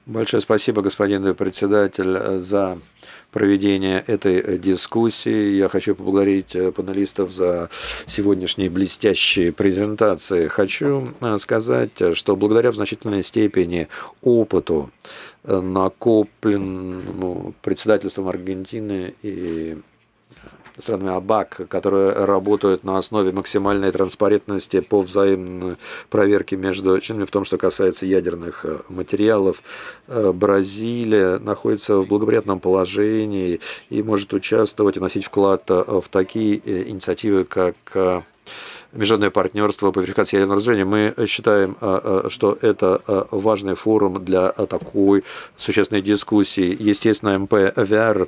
Большое спасибо, господин председатель, за проведение этой дискуссии. Я хочу поблагодарить панелистов за сегодняшние блестящие презентации. Хочу сказать, что благодаря в значительной степени опыту, накопленному председательством Аргентины и странами АБАК, которые работают на основе максимальной транспарентности по взаимной проверке между членами, в том, что касается ядерных материалов. Бразилия находится в благоприятном положении и может участвовать и вносить вклад в такие инициативы, как международное партнерство по верификации ядерного разоружения. Мы считаем, что это важный форум для такой существенной дискуссии. Естественно, МПВР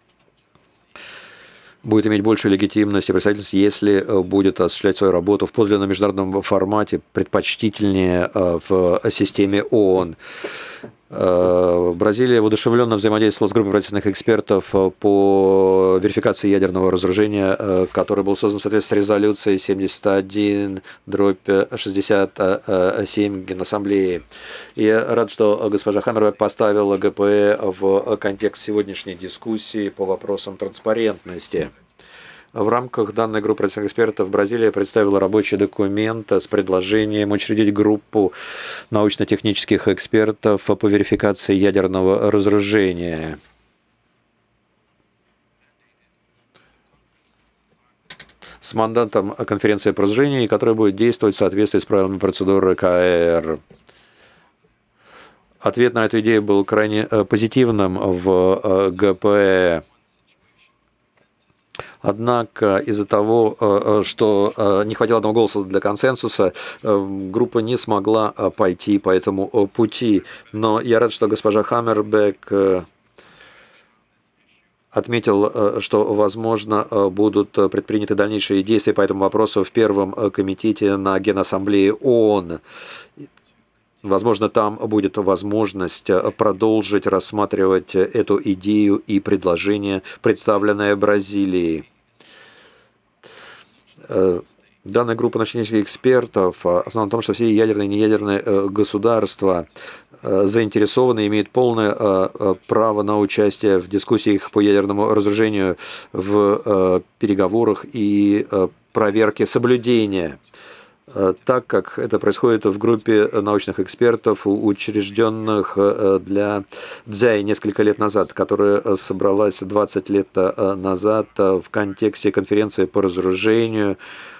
будет иметь большую легитимность и представительность, если будет осуществлять свою работу в подлинном международном формате, предпочтительнее в системе ООН. Бразилия воодушевленно взаимодействовала с группой правительственных экспертов по верификации ядерного разоружения, который был создан в соответствии с резолюцией 71/67 Генассамблеи. И я рад, что госпожа Хаммерберг поставила ГПЭ в контекст сегодняшней дискуссии по вопросам транспарентности. В рамках данной группы правительственных экспертов Бразилия представила рабочий документ с предложением учредить группу научно-технических экспертов по верификации ядерного разоружения. С мандатом конференции по разоружению, которая будет действовать в соответствии с правилами процедуры КР. Ответ на эту идею был крайне позитивным в ГП. Однако из-за того, что не хватило одного голоса для консенсуса, группа не смогла пойти по этому пути. Но я рад, что госпожа Хаммербек отметил, что, возможно, будут предприняты дальнейшие действия по этому вопросу в первом комитете на Генассамблее ООН. Возможно, там будет возможность продолжить рассматривать эту идею и предложение, представленное Бразилией. Данная группа научных экспертов основана на том, что все ядерные и неядерные государства заинтересованы, имеют полное право на участие в дискуссиях по ядерному разоружению в переговорах и проверке соблюдения, так как это происходит в группе научных экспертов, учрежденных для ДЗЯИ несколько лет назад, которая собралась 20 лет назад в контексте конференции по разоружению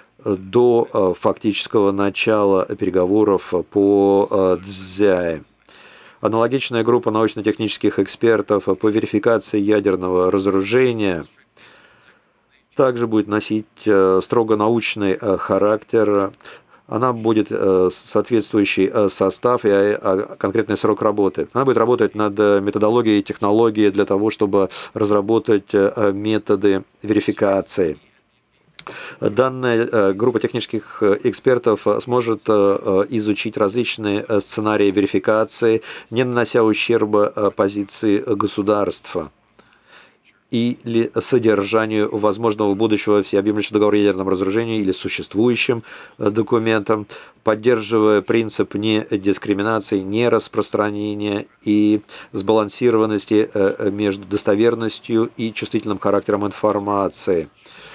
до фактического начала переговоров по ДЗЯИ. Аналогичная группа научно-технических экспертов по верификации ядерного разоружения также будет носить строго научный характер. Она будет соответствующий состав и конкретный срок работы. Она будет работать над методологией и технологией для того, чтобы разработать методы верификации. Данная группа технических экспертов сможет изучить различные сценарии верификации, не нанося ущерба позиции государства или содержанию возможного будущего всеобъемлющего договора о ядерном разоружении или существующим документам, поддерживая принцип недискриминации, нераспространения и сбалансированности между достоверностью и чувствительным характером информации.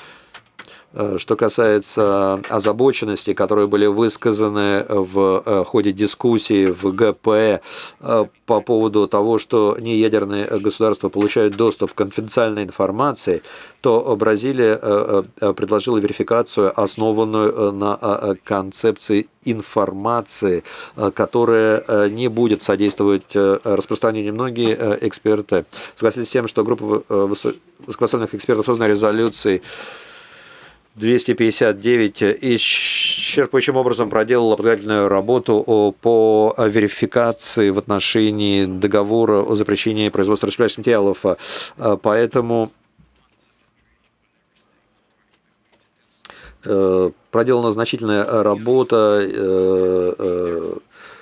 Что касается озабоченностей, которые были высказаны в ходе дискуссии в ГП по поводу того, что неядерные государства получают доступ к конфиденциальной информации, то Бразилия предложила верификацию, основанную на концепции информации, которая не будет содействовать распространению. Многие эксперты согласились с тем, что группа высокопоставленных экспертов, созданная резолюцией 259 исчерпывающим образом проделала подготовительную работу по верификации в отношении договора о запрещении производства распределяющих материалов. Поэтому проделана значительная работа.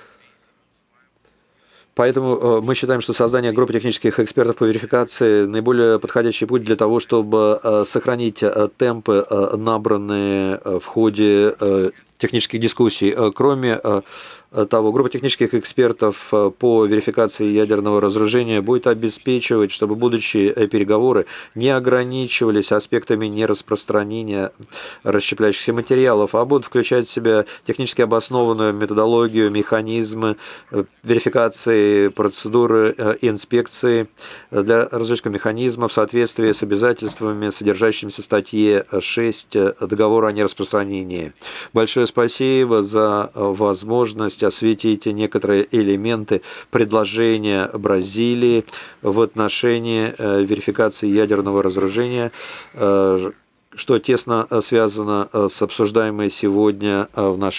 Поэтому мы считаем, что создание группы технических экспертов по верификации наиболее подходящий путь для того, чтобы сохранить темпы, набранные в ходе технических дискуссий. Кроме того, группа технических экспертов по верификации ядерного разоружения будет обеспечивать, чтобы будущие переговоры не ограничивались аспектами нераспространения расщепляющихся материалов, а будут включать в себя технически обоснованную методологию, механизмы верификации, процедуры инспекции для разработки механизма в соответствии с обязательствами, содержащимися в статье 6 Договора о нераспространении. Большое спасибо за возможность осветить некоторые элементы предложения Бразилии в отношении верификации ядерного разоружения, что тесно связано с обсуждаемой сегодня в нашем